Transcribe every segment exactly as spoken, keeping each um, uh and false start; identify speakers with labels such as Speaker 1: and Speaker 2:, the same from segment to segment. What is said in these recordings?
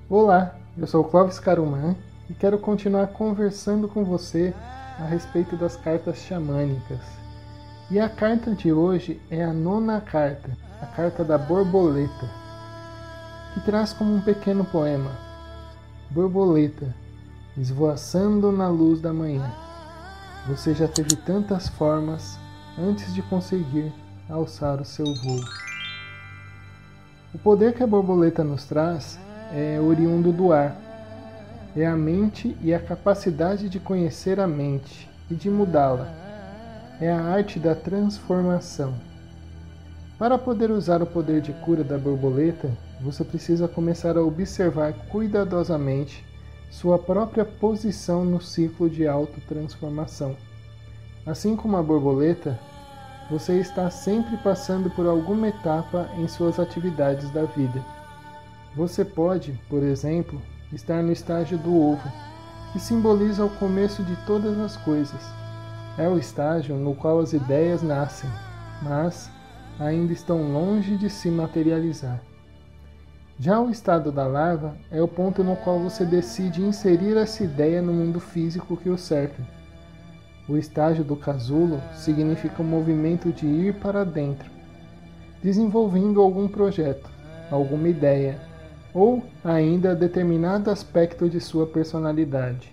Speaker 1: Olá, eu sou o Clóvis Caruman e quero continuar conversando com você a respeito das cartas xamânicas. E a carta de hoje é a nona carta, a carta da borboleta, que traz como um pequeno poema: Borboleta, esvoaçando na luz da manhã, você já teve tantas formas antes de conseguir alçar o seu voo. O poder que a borboleta nos traz é oriundo do ar. É a mente e a capacidade de conhecer a mente e de mudá-la. É a arte da transformação. Para poder usar o poder de cura da borboleta, você precisa começar a observar cuidadosamente sua própria posição no ciclo de autotransformação. Assim como a borboleta, você está sempre passando por alguma etapa em suas atividades da vida. Você pode, por exemplo, estar no estágio do ovo, que simboliza o começo de todas as coisas. É o estágio no qual as ideias nascem, mas ainda estão longe de se materializar. Já o estado da larva é o ponto no qual você decide inserir essa ideia no mundo físico que o cerca. O estágio do casulo significa o movimento de ir para dentro, desenvolvendo algum projeto, alguma ideia, ou ainda determinado aspecto de sua personalidade.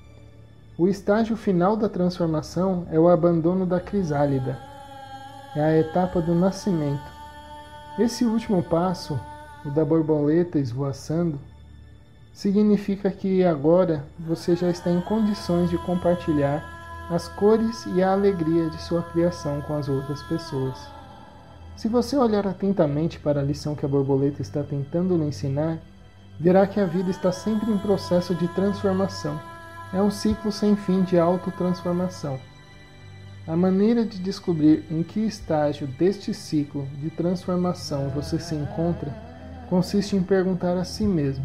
Speaker 1: O estágio final da transformação é o abandono da crisálida. É a etapa do nascimento. Esse último passo, o da borboleta esvoaçando, significa que agora você já está em condições de compartilhar as cores e a alegria de sua criação com as outras pessoas. Se você olhar atentamente para a lição que a borboleta está tentando lhe ensinar, verá que a vida está sempre em processo de transformação. É um ciclo sem fim de autotransformação. A maneira de descobrir em que estágio deste ciclo de transformação você se encontra consiste em perguntar a si mesmo: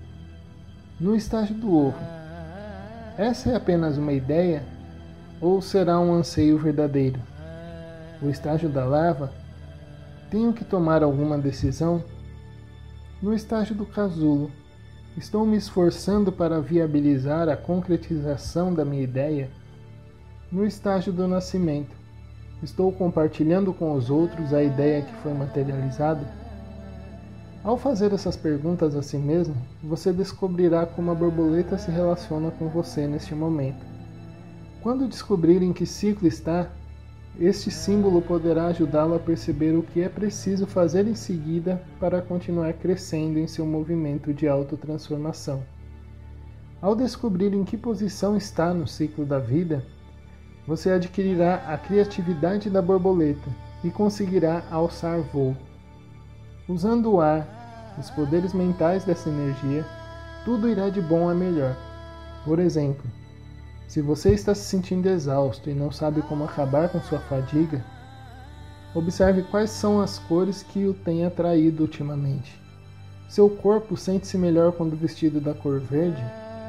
Speaker 1: no estágio do ovo, essa é apenas uma ideia ou será um anseio verdadeiro? O estágio da larva, tenho que tomar alguma decisão? No estágio do casulo, estou me esforçando para viabilizar a concretização da minha ideia? No estágio do nascimento, estou compartilhando com os outros a ideia que foi materializada? Ao fazer essas perguntas a si mesmo, você descobrirá como a borboleta se relaciona com você neste momento. Quando descobrir em que ciclo está, este símbolo poderá ajudá-lo a perceber o que é preciso fazer em seguida para continuar crescendo em seu movimento de autotransformação. Ao descobrir em que posição está no ciclo da vida, você adquirirá a criatividade da borboleta e conseguirá alçar voo. Usando o ar, os poderes mentais dessa energia, tudo irá de bom a melhor. Por exemplo, se você está se sentindo exausto e não sabe como acabar com sua fadiga, observe quais são as cores que o têm atraído ultimamente. Seu corpo sente-se melhor quando vestido da cor verde?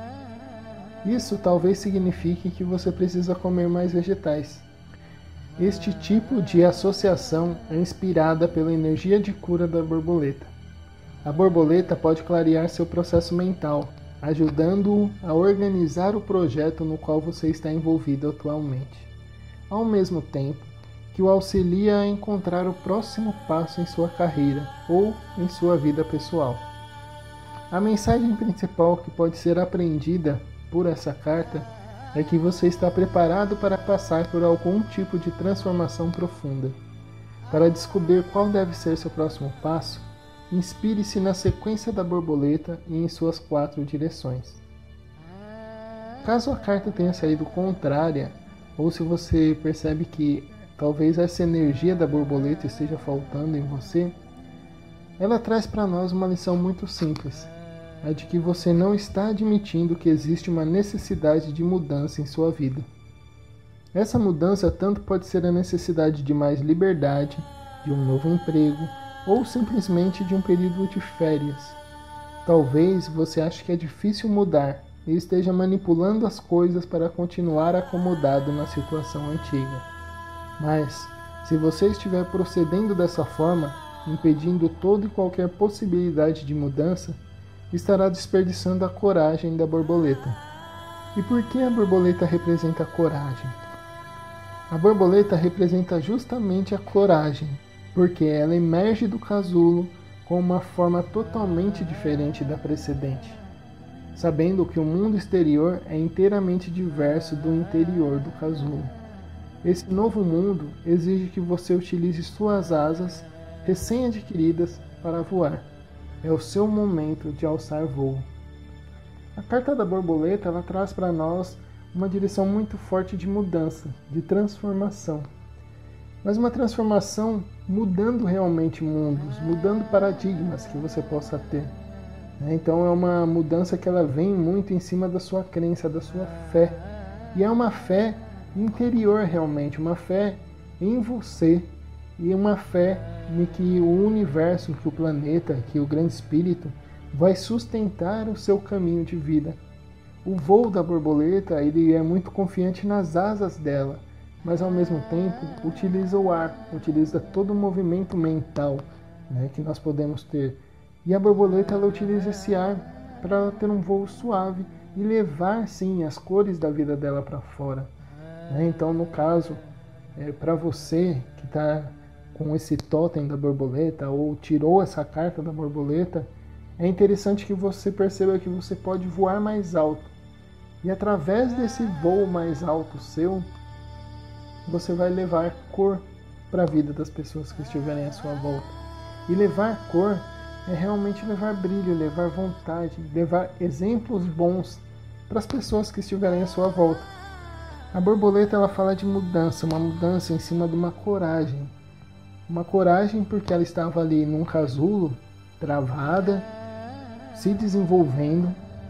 Speaker 1: Isso talvez signifique que você precisa comer mais vegetais. Este tipo de associação é inspirada pela energia de cura da borboleta. A borboleta pode clarear seu processo mental, ajudando-o a organizar o projeto no qual você está envolvido atualmente, ao mesmo tempo que o auxilia a encontrar o próximo passo em sua carreira ou em sua vida pessoal. A mensagem principal que pode ser aprendida por essa carta é que você está preparado para passar por algum tipo de transformação profunda. Para descobrir qual deve ser seu próximo passo, inspire-se na sequência da borboleta e em suas quatro direções. Caso a carta tenha saído contrária, ou se você percebe que talvez essa energia da borboleta esteja faltando em você, ela traz para nós uma lição muito simples, a de que você não está admitindo que existe uma necessidade de mudança em sua vida. Essa mudança tanto pode ser a necessidade de mais liberdade, de um novo emprego, ou simplesmente de um período de férias. Talvez você ache que é difícil mudar e esteja manipulando as coisas para continuar acomodado na situação antiga. Mas, se você estiver procedendo dessa forma, impedindo toda e qualquer possibilidade de mudança, estará desperdiçando a coragem da borboleta. E por que a borboleta representa a coragem? A borboleta representa justamente a coragem, porque ela emerge do casulo com uma forma totalmente diferente da precedente, sabendo que o mundo exterior é inteiramente diverso do interior do casulo. Esse novo mundo exige que você utilize suas asas recém-adquiridas para voar. É o seu momento de alçar voo. A carta da borboleta ela traz para nós uma direção muito forte de mudança, de transformação. Mas uma transformação mudando realmente mundos, mudando paradigmas que você possa ter. Então é uma mudança que ela vem muito em cima da sua crença, da sua fé. E é uma fé interior realmente, uma fé em você e uma fé em que o universo, que o planeta, que o grande espírito vai sustentar o seu caminho de vida. O voo da borboleta ele é muito confiante nas asas dela, mas ao mesmo tempo utiliza o ar, utiliza todo o movimento mental, né, que nós podemos ter. E a borboleta ela utiliza esse ar para ter um voo suave e levar sim as cores da vida dela para fora. Né? Então, no caso, é, para você que está com esse totem da borboleta ou tirou essa carta da borboleta, é interessante que você perceba que você pode voar mais alto. E através desse voo mais alto seu, você vai levar cor para a vida das pessoas que estiverem à sua volta. E levar cor é realmente levar brilho, levar vontade, levar exemplos bons para as pessoas que estiverem à sua volta. A borboleta ela fala de mudança, uma mudança em cima de uma coragem. Uma coragem porque ela estava ali num casulo, travada, se desenvolvendo.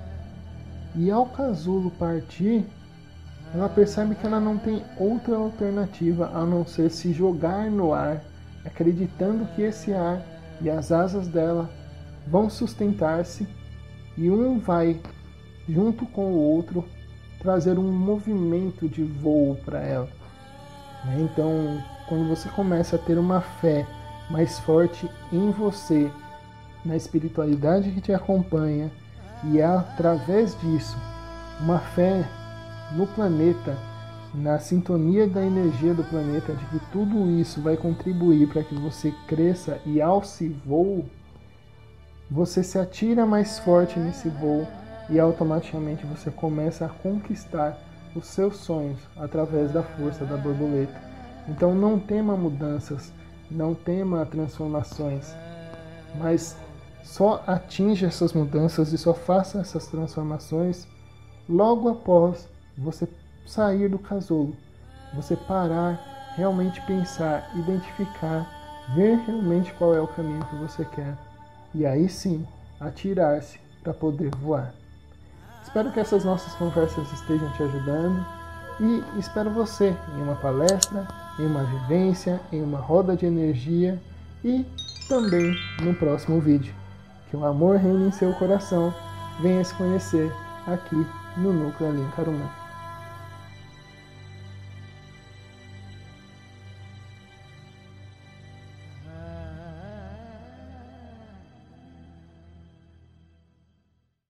Speaker 1: E ao casulo partir, ela percebe que ela não tem outra alternativa a não ser se jogar no ar, acreditando que esse ar e as asas dela vão sustentar-se e um vai, junto com o outro, trazer um movimento de voo para ela. Então, quando você começa a ter uma fé mais forte em você, na espiritualidade que te acompanha, e através disso, uma fé no planeta, na sintonia da energia do planeta, de que tudo isso vai contribuir para que você cresça e alce voo, você se atira mais forte nesse voo e automaticamente você começa a conquistar os seus sonhos através da força da borboleta. Então não tema mudanças, não tema transformações, mas só atinja essas mudanças e só faça essas transformações logo após você sair do casulo, você parar, realmente pensar, identificar, ver realmente qual é o caminho que você quer e aí sim atirar-se para poder voar. Espero que essas nossas conversas estejam te ajudando e espero você em uma palestra, em uma vivência, em uma roda de energia e também no próximo vídeo. Que o amor reine em seu coração, venha se conhecer aqui no Núcleo Alinkaruma.